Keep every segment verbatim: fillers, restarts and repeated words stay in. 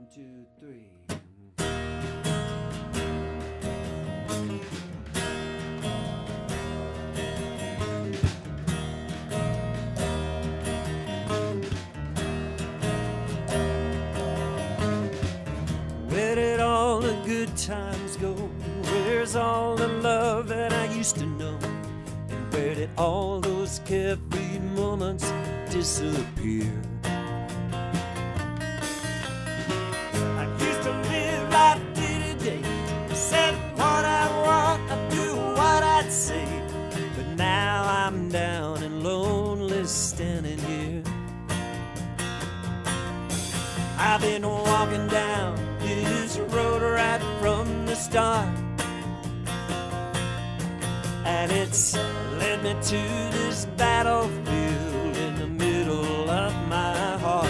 two, three. Where did all the good times go? Where's all the love that I used to know? And where did all those carefree moments disappear? I used to live life day to day, said what I want, I do what I'd say. But now I'm down and lonely standing here. I've been walking down this road right from the start, and it's led me to this battlefield in the middle of my heart.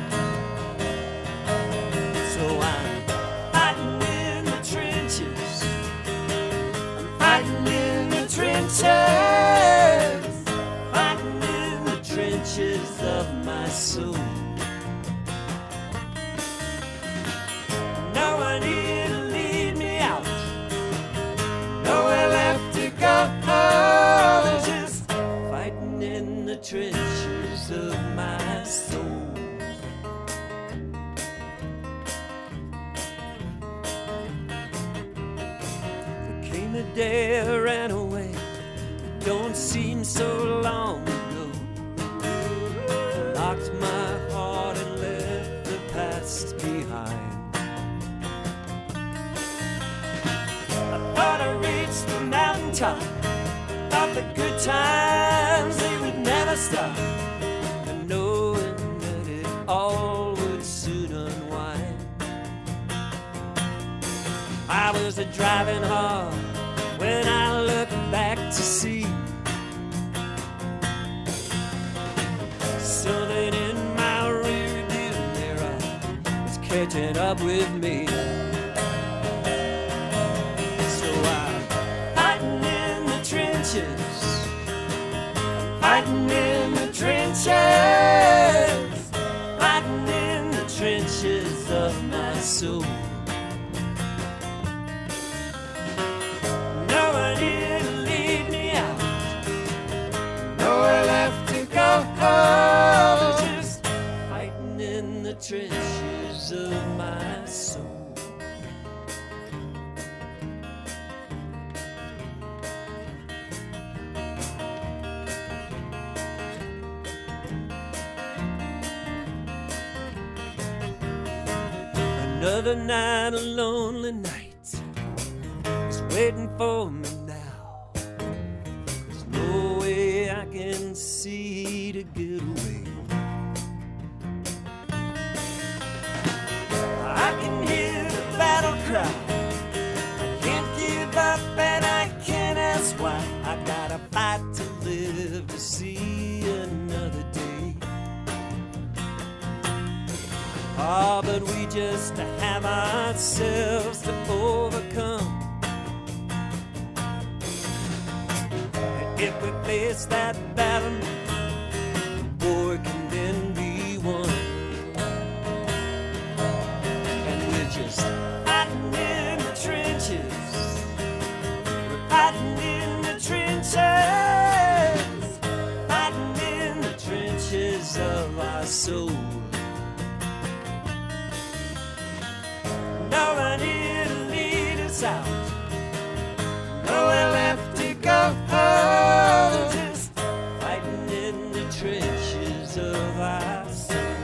So I'm fighting in the trenches, I'm fighting in the trenches, fighting in the trenches of my soul. No one here to lead me out, nowhere left to go. There's just fighting in the trenches of my soul. There came a day I ran away, it don't seem so long ago. Locked my heart and left the past behind. Thought I reached the mountaintop, thought the good times, they would never stop, and knowing that it all would soon unwind. I was a driving hard when I looked back to see something in my rear view mirror was catching up with me. Fighting in the trenches, fighting in the trenches of my soul. No one here to lead me out, nowhere left to go. Just fighting in the trenches of my soul. Another night, a lonely night is waiting for me now. There's no way I can see to get away. I can hear the battle cry, I can't give up and I can't ask why. I gotta fight to live to see another day. Ah, but we just have ourselves to overcome. And if we face that battle, the war can then be won. And we're just fighting in the trenches, we're fighting in the trenches, fighting in the trenches of our soul. No one here to lead us out, nowhere left to go. Just fighting in the trenches of our soul.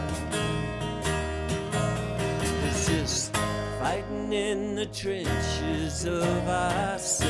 It's just fighting in the trenches of our soul.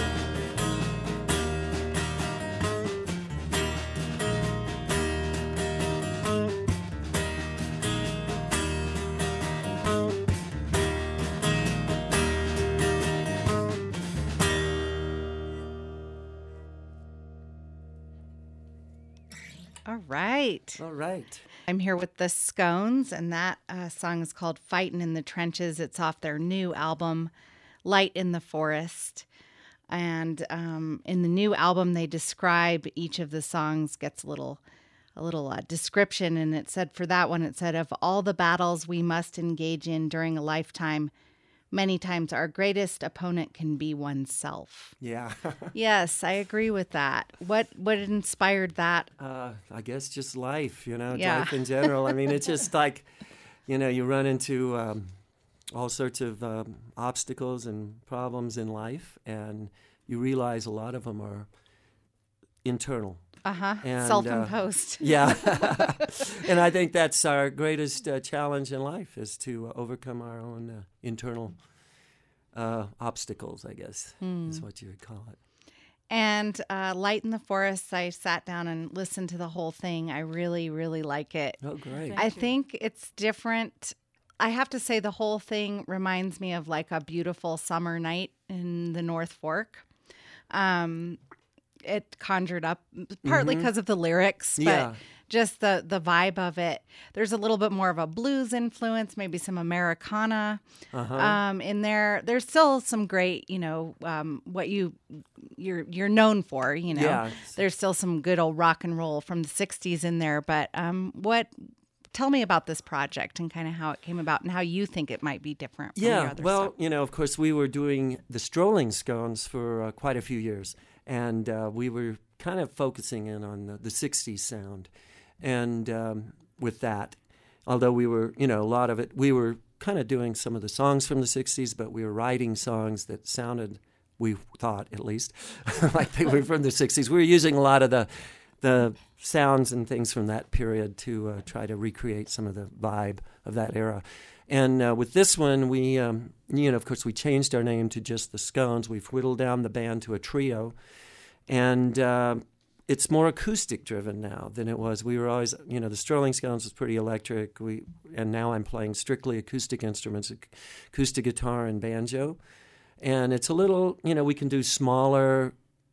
All right. All right. I'm here with the Scones, and that uh, song is called Fightin' in the Trenches. It's off their new album, Light in the Forest. And um, in the new album, they describe each of the songs, gets a little a little uh, description, and it said for that one, it said, of all the battles we must engage in during a lifetime, many times our greatest opponent can be oneself. Yeah. Yes, I agree with that. What what inspired that? Uh, I guess just life, you know, Yeah. life in general. I mean, it's just like, you know, you run into um, all sorts of um, obstacles and problems in life, and you realize a lot of them are internal. Uh-huh. And, Self-imposed. Uh, yeah. And I think that's our greatest uh, challenge in life, is to uh, overcome our own uh, internal uh, obstacles, I guess, Hmm. is what you would call it. And uh, Light in the Forest, I sat down and listened to the whole thing. I really, really like it. Oh, great. I think it's different. I have to say the whole thing reminds me of like a beautiful summer night in the North Fork. Um, it conjured up partly because of the lyrics, but Yeah. just the, the vibe of it. There's a little bit more of a blues influence, maybe some Americana Uh-huh. um, in there. There's still some great, you know, um, what you you're you're known for. You know, Yeah. there's still some good old rock and roll from the sixties in there. But um, what? Tell me about this project and kind of how it came about and how you think it might be different from your Yeah, other well, stuff. you know, of course, we were doing the Strolling Scones for uh, quite a few years, and uh, we were kind of focusing in on the, the sixties sound. And um, with that, although we were, you know, a lot of it, we were kind of doing some of the songs from the sixties, but we were writing songs that sounded, we thought at least, like they were from the sixties. We were using a lot of the the sounds and things from that period to uh, try to recreate some of the vibe of that era. And uh, with this one, we, um, you know, of course, we changed our name to just the Scones. We've whittled down the band to a trio. And uh, it's more acoustic driven now than it was. We were always, you know, the Strolling Scones was pretty electric. We And now I'm playing strictly acoustic instruments, acoustic guitar and banjo. And it's a little, you know, we can do smaller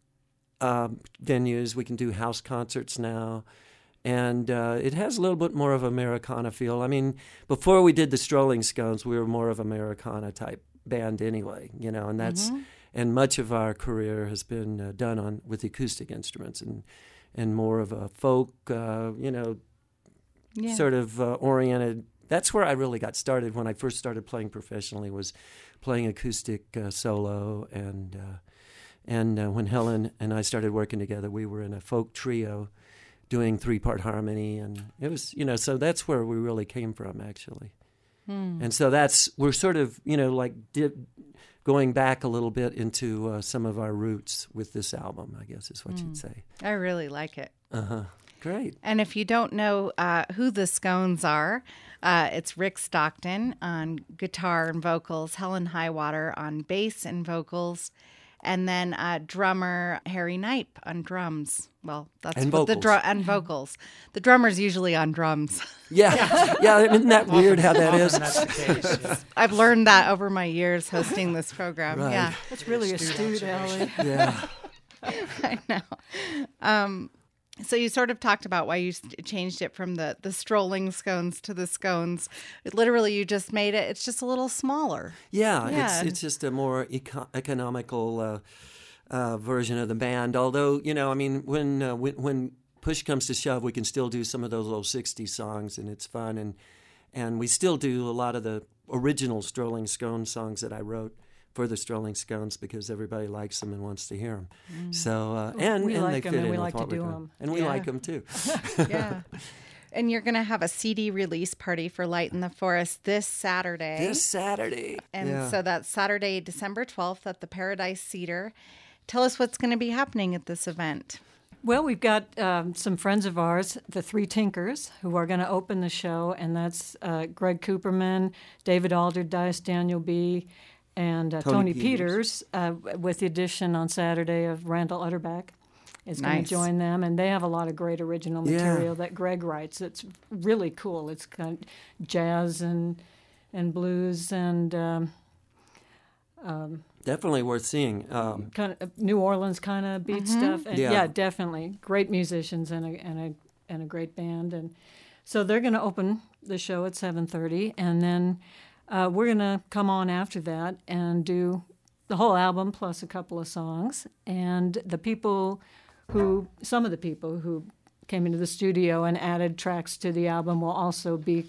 Um, venues. We can do house concerts now. And uh, it has a little bit more of Americana feel. I mean, before we did the Strolling Scones, we were more of Americana type band anyway, you know, and that's, Mm-hmm. and much of our career has been uh, done on with acoustic instruments and, and more of a folk, uh, you know, Yeah. sort of uh, oriented. That's where I really got started when I first started playing professionally, was playing acoustic uh, solo. And uh, And uh, when Helen and I started working together, we were in a folk trio doing three-part harmony. And it was, you know, so that's where we really came from, actually. Hmm. And so that's, we're sort of, you know, like dip, going back a little bit into uh, some of our roots with this album, I guess is what Hmm. you'd say. I really like it. Uh-huh. Great. And if you don't know uh, who the Scones are, uh, it's Rick Stockton on guitar and vocals, Helen Highwater on bass and vocals, and then uh, drummer Harry Knipe on drums. Well, that's And what the vocals. drum and vocals. The drummer's usually on drums. Yeah. Yeah, isn't that weird how that Often is? that's the case. Yeah. I've learned that over my years hosting this program. Right. Yeah, That's really Astute astute, Ellie. Yeah. I know. Um, so you sort of talked about why you s- changed it from the, the Strolling Scones to the Scones. It, literally, you just made it, it's just a little smaller. Yeah, Yeah. it's it's just a more eco- economical uh, uh, version of the band. Although, you know, I mean, when, uh, when when push comes to shove, we can still do some of those old sixties songs, and it's fun. And and we still do a lot of the original Strolling Scone songs that I wrote for the Strolling Scones because everybody likes them and wants to hear them. So uh, and We and like they 'em fit and in we with like to what we're do doing. 'em. And we Yeah. like them too. Yeah. And you're going to have a C D release party for Light in the Forest this Saturday. This Saturday. and yeah. so that's Saturday, December twelfth at the Paradise Cedar. Tell us what's going to be happening at this event. Well, we've got um, some friends of ours, the Three Tinkers, who are going to open the show, and that's uh, Greg Cooperman, David Alderdice, Daniel B., and uh, Tony Tony, Peters. Peters, uh, with the addition on Saturday of Randall Utterback is going Nice. to join them, and they have a lot of great original Yeah. material that Greg writes. It's really cool. It's kind of jazz and and blues and um, um, Definitely worth seeing. Um, kind of New Orleans kind of beat stuff. And Yeah. yeah. definitely great musicians and a and a and a great band. And so they're going to open the show at seven thirty, and then uh, we're going to come on after that and do the whole album plus a couple of songs. And the people who, some of the people who came into the studio and added tracks to the album will also be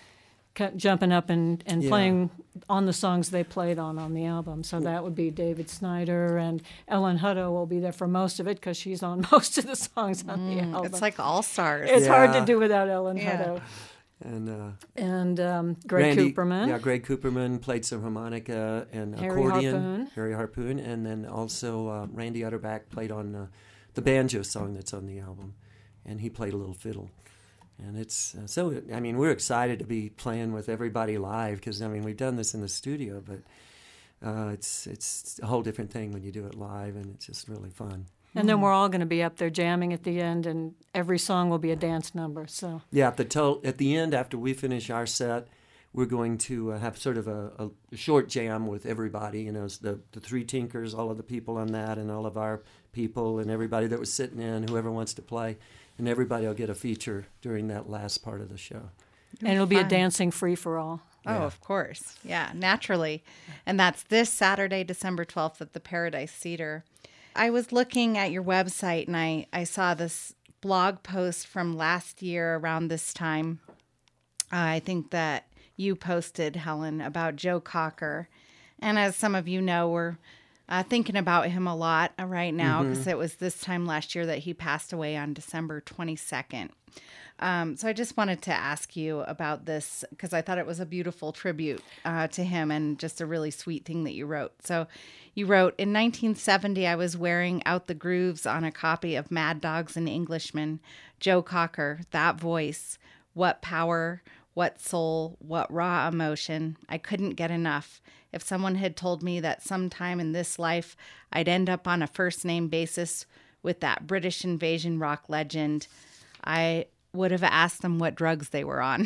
c- jumping up and, and Yeah. playing on the songs they played on on the album. So that would be David Snyder, and Ellen Hutto will be there for most of it because she's on most of the songs on the album. It's like all stars. It's hard to Yeah. do without Ellen Yeah. Hutto. And uh, And um, Greg Randy, Cooperman. Yeah, Greg Cooperman played some harmonica and Harry accordion. Harpoon. Harry Harpoon. And then also uh, Randy Utterback played on uh, the banjo song that's on the album. And he played a little fiddle. And it's, uh, so, I mean, we're excited to be playing with everybody live because, I mean, we've done this in the studio, but uh, it's it's a whole different thing when you do it live, and it's just really fun. And then we're all going to be up there jamming at the end, and every song will be a dance number. So Yeah, at the, to- at the end, after we finish our set, we're going to uh, have sort of a, a short jam with everybody, you know, the, the Three Tinkers, all of the people on that, and all of our people, and everybody that was sitting in, whoever wants to play. And everybody will get a feature during that last part of the show. and it'll be a fun. dancing free-for-all. Oh, Yeah. of course. Yeah, naturally. And that's this Saturday, December twelfth at the Paradise Theater. I was looking at your website and I, I saw this blog post from last year around this time. Uh, I think that you posted, Helen, about Joe Cocker. And as some of you know, we're uh, thinking about him a lot right now because it was this time last year that he passed away on December twenty-second. Um, so I just wanted to ask you about this because I thought it was a beautiful tribute uh, to him and just a really sweet thing that you wrote. So you wrote, in nineteen seventy, I was wearing out the grooves on a copy of Mad Dogs and Englishmen. Joe Cocker, that voice, what power, what soul, what raw emotion. I couldn't get enough. If someone had told me that sometime in this life I'd end up on a first name basis with that British invasion rock legend, I would have asked them what drugs they were on.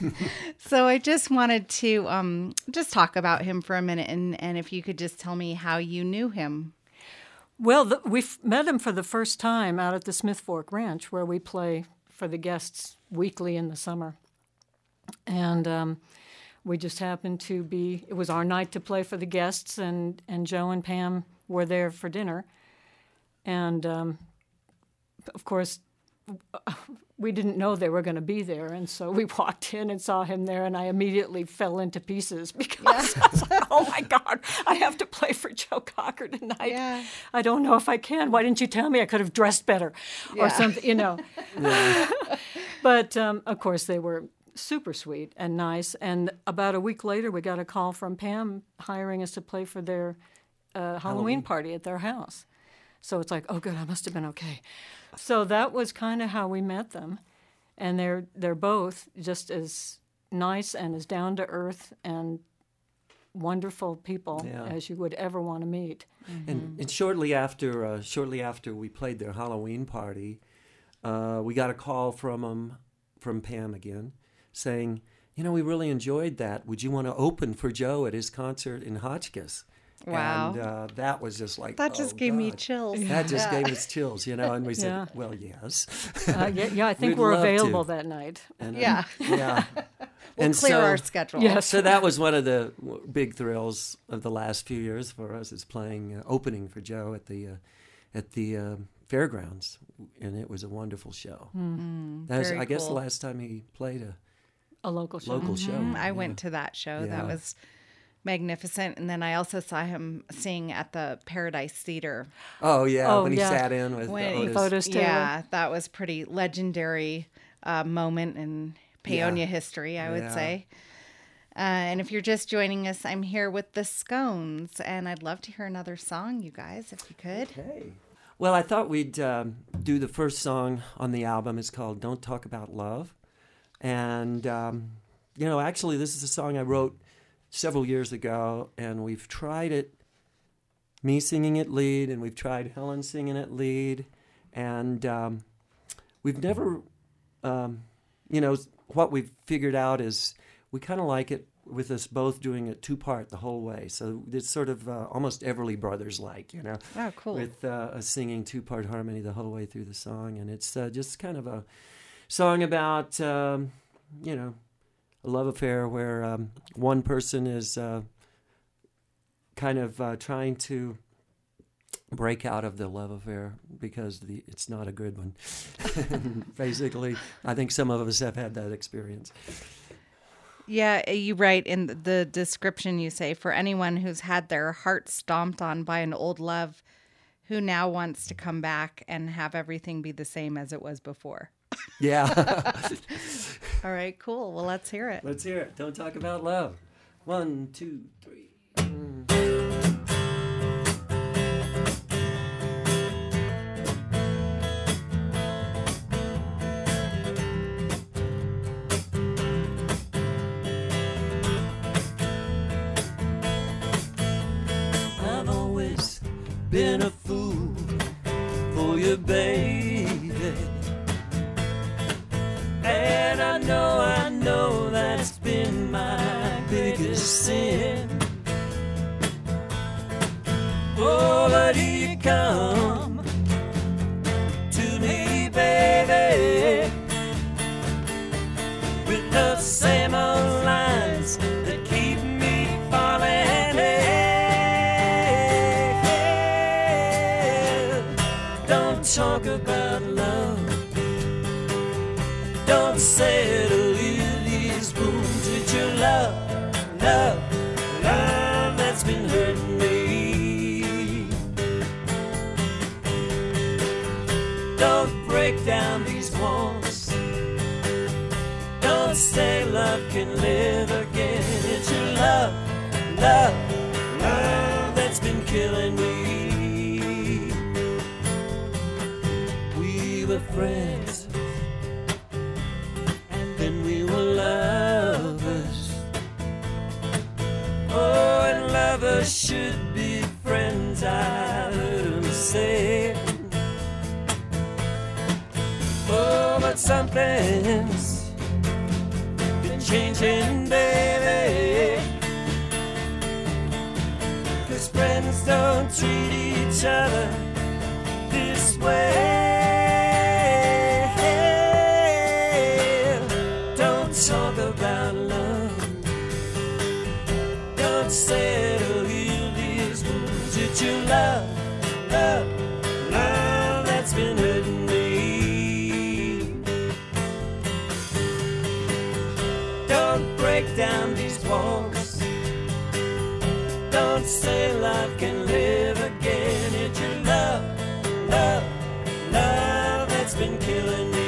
So I just wanted to um, just talk about him for a minute, and, and if you could just tell me how you knew him. Well, the, we met him for the first time out at the Smith Fork Ranch, where we play for the guests weekly in the summer. And um, we just happened to be, it was our night to play for the guests, and, and Joe and Pam were there for dinner. And, um, of course, we didn't know they were going to be there, and so we walked in and saw him there, and I immediately fell into pieces because I was like, oh, my God, I have to play for Joe Cocker tonight. Yeah. I don't know if I can. Why didn't you tell me? I could have dressed better or Yeah. something, you know. But, um, of course, they were super sweet and nice, and about a week later, we got a call from Pam hiring us to play for their uh, Halloween, Halloween. party at their house. So it's like, oh, good, I must have been okay. So that was kind of how we met them, and they're they're both just as nice and as down to earth and wonderful people Yeah. as you would ever want to meet. And, and shortly after, uh, shortly after we played their Halloween party, uh, we got a call from um, from Pam again, saying, "You know, we really enjoyed that. Would you want to open for Joe at his concert in Hotchkiss?" Wow. And uh, that was just like That just oh, gave me God. chills. That just Yeah. gave us chills, you know. And we said, Yeah. "Well, yes." Uh, yeah, yeah, I think We'd we're love to. available that night. And, uh, Yeah. yeah. We'll and clear so, our schedule. Yes. So that was one of the w- big thrills of the last few years for us, is playing uh, opening for Joe at the uh, at the uh, fairgrounds, and it was a wonderful show. That was, very I guess, cool. the last time he played a A local show. local show. Mm, I Yeah. went to that show. Yeah. That was magnificent. And then I also saw him sing at the Paradise Theater. Oh yeah, Oh, when he yeah. sat in with When- Otis. With Otis Taylor. Yeah, that was pretty legendary uh, moment in Paonia Yeah. history, I would Yeah. say. Uh, and if you're just joining us, I'm here with the Scones, and I'd love to hear another song, you guys, if you could. Okay. Well, I thought we'd um, do the first song on the album. It's called "Don't Talk About Love," and um, you know, actually, this is a song I wrote several years ago, and we've tried it, me singing it lead, and we've tried Helen singing it lead, and um, we've never, um, you know, what we've figured out is we kind of like it with us both doing it two-part the whole way. So it's sort of uh, almost Everly Brothers-like, you know, Oh, cool. with uh, a singing two-part harmony the whole way through the song. And it's uh, just kind of a song about, um, you know, a love affair where um, one person is uh, kind of uh, trying to break out of the love affair because the it's not a good one. Basically, I think some of us have had that experience. Yeah, you write in the description, you say, for anyone who's had their heart stomped on by an old love who now wants to come back and have everything be the same as it was before. Yeah. All right, cool. Well, let's hear it. Let's hear it. Don't talk about love. One, two, three. Mm. I've always been a fool for you, baby. And I know, I know that's been my biggest sin. Oh, but here you come to me, baby, with the same old lines that keep me falling in. Don't talk about love. Don't settle these wounds with your love, love, love that's been hurting me. Don't break down these walls. Don't say love can live again. It's your love, love, love that's been killing me. We were friends, then we were lovers. Oh, and lovers should be friends, I heard them say. Oh, but something's been changing, baby, 'cause friends don't treat each other this way. Talk about love. Don't settle heal these wounds. It's your love, love, love that's been hurting me. Don't break down these walls. Don't say love can live again. It's your love, love, love that's been killing me.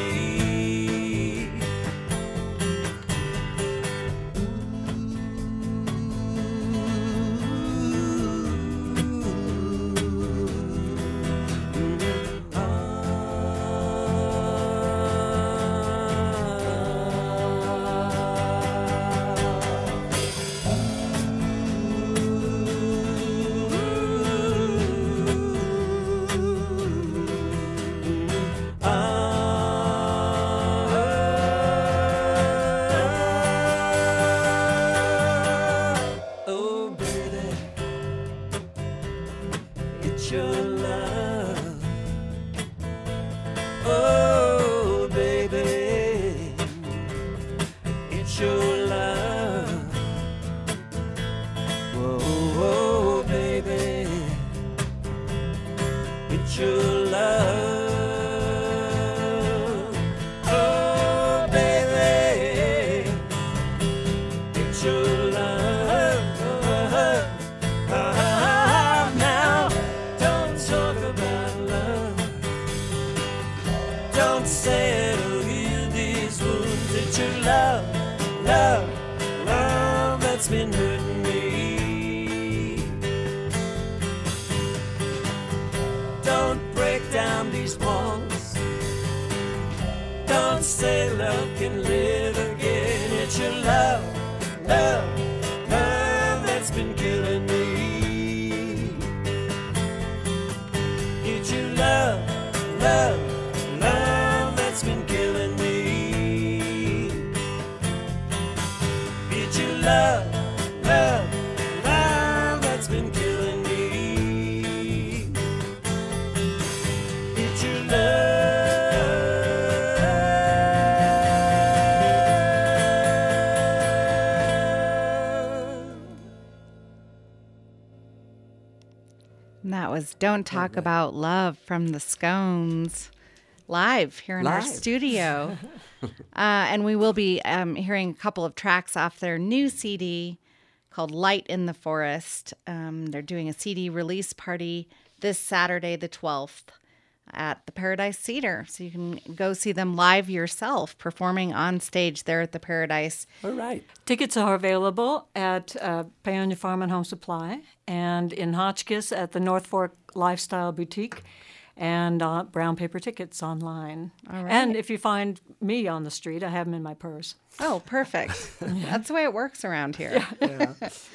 And that was Don't Talk About Love from the Scones, live here in Live. our studio. uh, and we will be um, hearing a couple of tracks off their new C D called Light in the Forest. Um, they're doing a C D release party this Saturday, the twelfth, at the Paradise Theater. So you can go see them live yourself, performing on stage there at the Paradise. All right. Tickets are available at uh, Paonia Farm and Home Supply and in Hotchkiss at the North Fork Lifestyle Boutique and uh, Brown Paper Tickets online. All right. And if you find me on the street, I have them in my purse. Oh, perfect. That's the way it works around here. Yeah.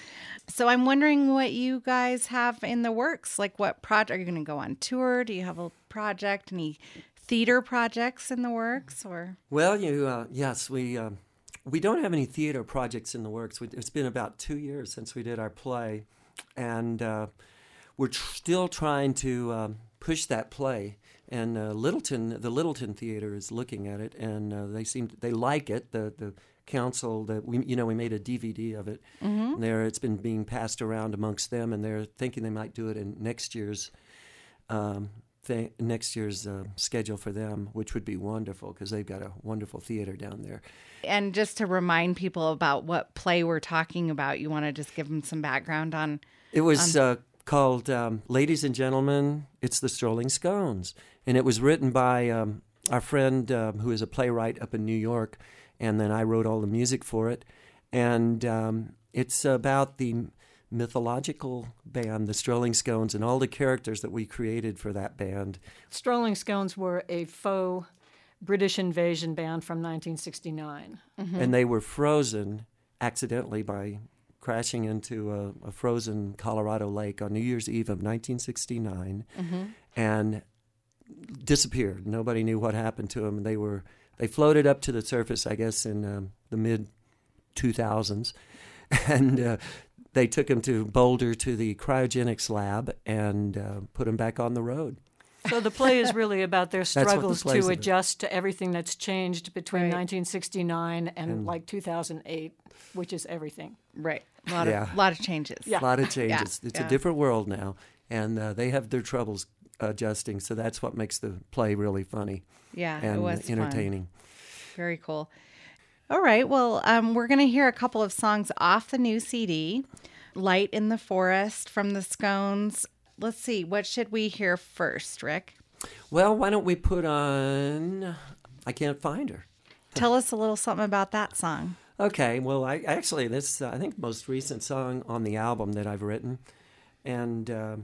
So I'm wondering what you guys have in the works. Like, what project? Are you going to go on tour? Do you have a project? Any theater projects in the works? Or Well, you uh, yes, we um, we don't have any theater projects in the works. We, it's been about two years since we did our play, and uh, we're tr- still trying to um, push that play. And uh, Littleton, the Littleton Theater is looking at it, and uh, they seem they like it. The the council that we you know we made a D V D of it. Mm-hmm. There, it's been being passed around amongst them, and they're thinking they might do it in next year's um, th- next year's uh, schedule for them, which would be wonderful because they've got a wonderful theater down there. And just to remind people about what play we're talking about, you want to just give them some background on. It was uh, called um, Ladies and Gentlemen, It's the Strolling Scones, and it was written by um, our friend um, who is a playwright up in New York. And then I wrote all the music for it. And um, it's about the mythological band, the Strolling Scones, and all the characters that we created for that band. Strolling Scones were a faux British invasion band from nineteen sixty-nine. Mm-hmm. And they were frozen accidentally by crashing into a, a frozen Colorado lake on New Year's Eve of nineteen sixty-nine mm-hmm. and disappeared. Nobody knew what happened to them. They were... They floated up to the surface, I guess, in um, the mid two thousands, and uh, they took him to Boulder to the cryogenics lab and uh, put him back on the road. So the play is really about their struggles the to adjust to everything that's changed between Right. nineteen sixty-nine and, And- like two thousand eight, which is everything. Right. A lot Yeah. of lot of changes. Yeah. A lot of changes. Yeah, It's yeah. a different world now, and uh, they have their troubles adjusting, so that's what makes the play really funny Yeah, and it was fun. entertaining. Very cool. All right. Well, um, we're going to hear a couple of songs off the new C D, Light in the Forest from the Scones. Let's see. What should we hear first, Rick? Well, why don't we put on I Can't Find Her? Tell us a little something about that song. Okay, well, I actually, this, uh, I think, most recent song on the album that I've written, and uh,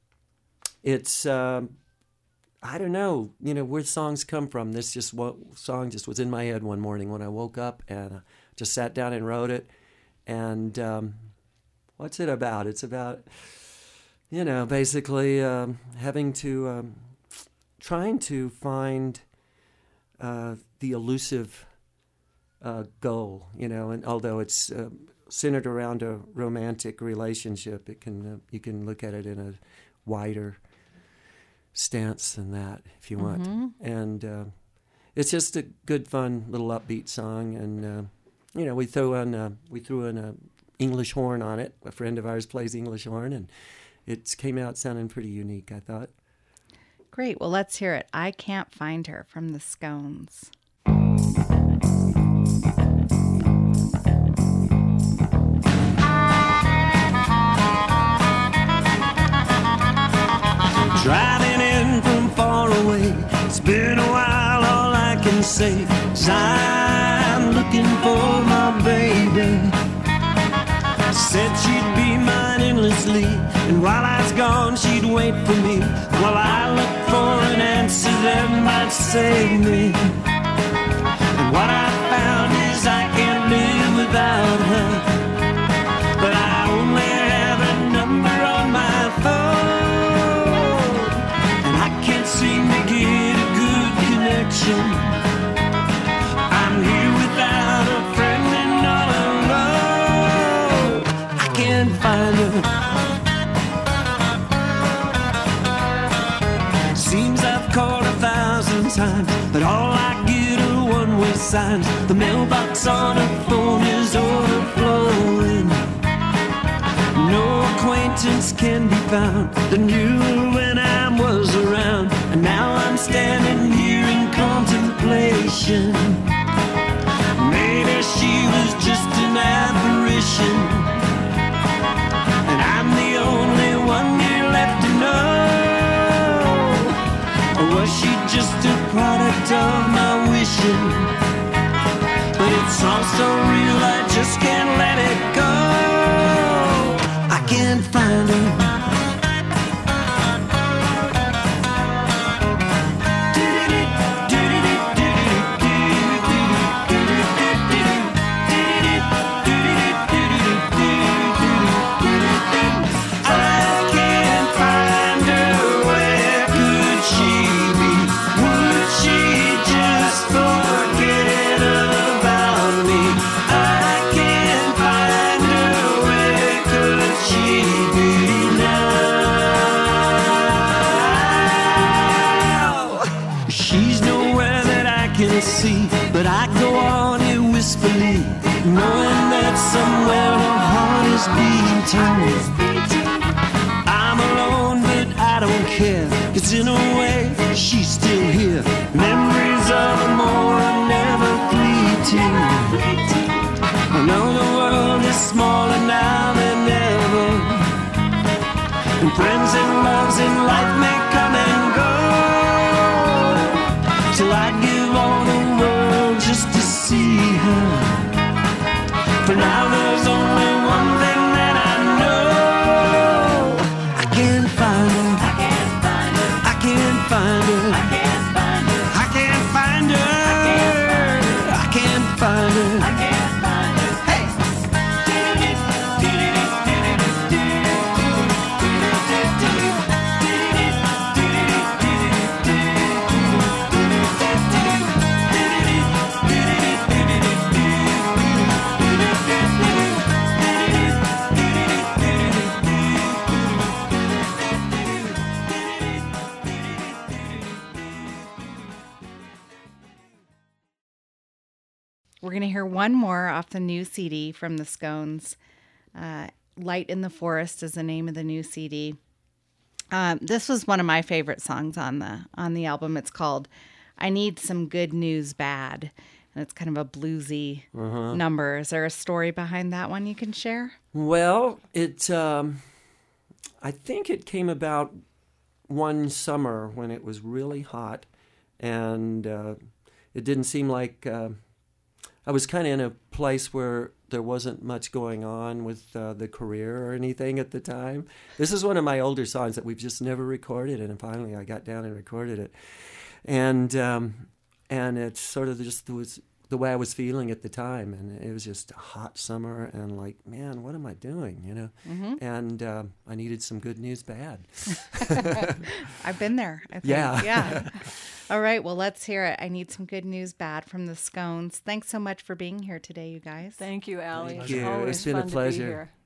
it's, uh, I don't know, you know, where songs come from. This just, what song just was in my head one morning when I woke up, and uh, just sat down and wrote it, and um, what's it about? It's about, you know, basically um, having to, um, trying to find uh, the elusive Uh, goal, you know, and although it's uh, centered around a romantic relationship, it can uh, you can look at it in a wider stance than that if you want. Mm-hmm. And uh, it's just a good, fun little upbeat song, and uh, you know, we throw on uh, we threw in a English horn on it. A friend of ours plays English horn, and it came out sounding pretty unique, I thought. Great. Well, let's hear it. I Can't Find Her from the Scones. Driving in from far away, it's been a while, all I can say is I'm looking for my baby. Said she'd be mine endlessly, and while I was gone she'd wait for me, while I looked for an answer that might save me. And what I found is I can't live without her, but I only have a number on my phone, and I can't seem to get a good connection. I'm here without a friend and all alone. I can't find her. Seems I've called a thousand times, but all I get are one-way signs. The mailbox on her phone is overflowing. No acquaintance can be found than you when I was around. And now I'm standing here in contemplation. Maybe she was just an apparition, and I'm the only one here left to know. Or was she just a product of my wishing? But it's all so real, I just can't let it go. I can't find her. See, but I go on in wistfully, knowing that somewhere her heart is beating too. I'm alone, but I don't care, 'cause in a way, she's still here. Memories of a more never fleeting. I know the world is smaller now than ever, and friends and loves in life may come and go, till I give all the world just to see her. For now there's only one thing that I know. I can't find her. I can't find her. I can't find her. I can't find her. I can't find her. I can't find her. I can't find her. Hey. We're going to hear one more off the new C D from the Scones. Uh, Light in the Forest is the name of the new C D. Um, this was one of my favorite songs on the on the album. It's called I Need Some Good News Bad. And it's kind of a bluesy uh-huh. number. Is there a story behind that one you can share? Well, it um, I think it came about one summer when it was really hot, and uh, it didn't seem like... Uh, I was kind of in a place where there wasn't much going on with uh, the career or anything at the time. This is one of my older songs that we've just never recorded, and finally I got down and recorded it. And um, and it's sort of just was the way I was feeling at the time, and it was just a hot summer, and like, man, what am I doing, you know? Mm-hmm. And uh, I needed some good news bad. I've been there, I think. Yeah. Yeah. All right, well, let's hear it. I Need Some Good News Bad from the Scones. Thanks so much for being here today, you guys. Thank you, Allie. Thank you. Always It's been fun a pleasure. To be here.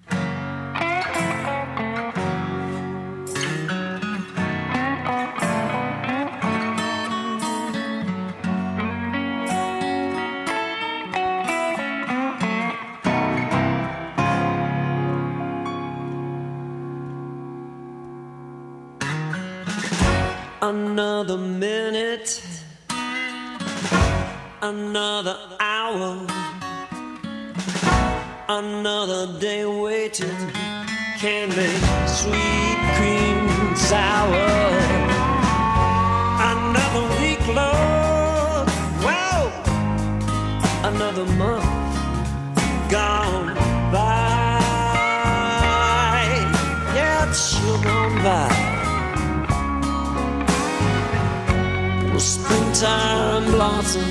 Another minute, another hour, another day waiting can make sweet cream sour. Another week, Lord, wow, another month gone by. Yeah, it's sure gone by. Springtime blossom,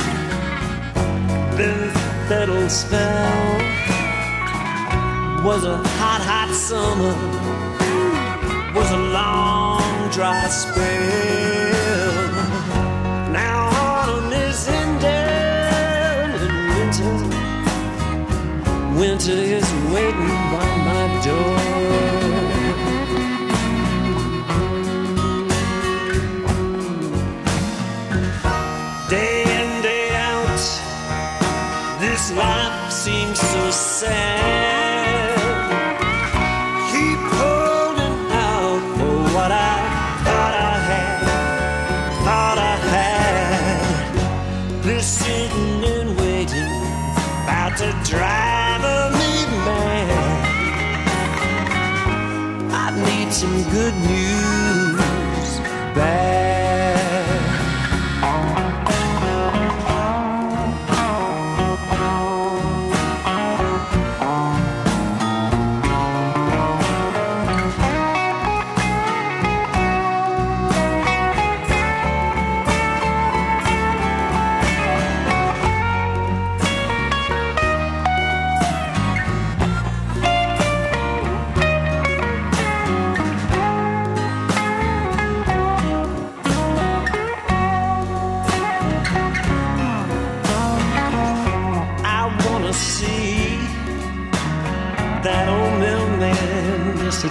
then petals fell. Was a hot, hot summer, was a long, dry spell. Now autumn is ending, and winter, winter is waiting by my door. Day in, day out, this life seems so sad. need some good news back. That old mailman, yes I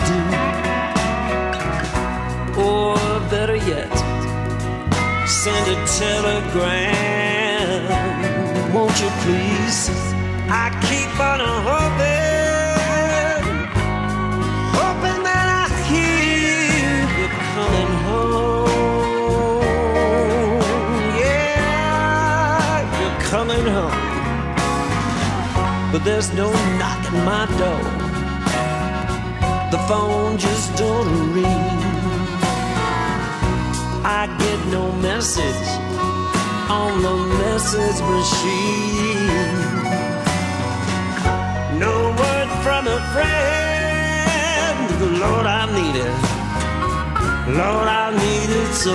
do. Or better yet, send a telegram, won't you please? I keep on hoping, hoping that I hear you coming home. Yeah, you're coming home. But there's no knock at my door. The phone just don't ring. I get no message on the message machine. No word from a friend. Lord, I need it. Lord, I need it so.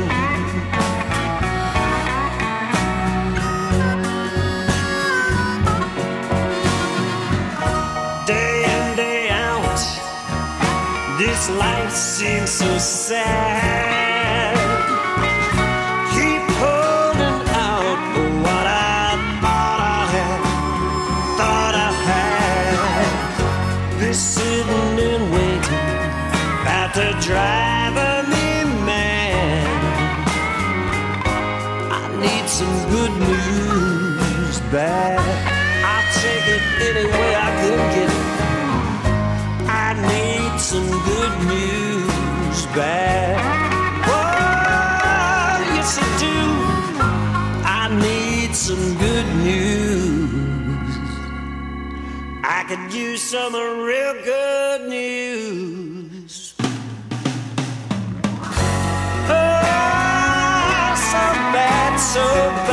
This life seems so sad. Keep holding out for what I thought I had, thought I had. This sitting and waiting, about to drive me mad. I need some good news back. I'll take it any way I can get it. I need some good news back. Oh, yes I do. I need some good news. I could use some real good news. Oh, so bad, so bad.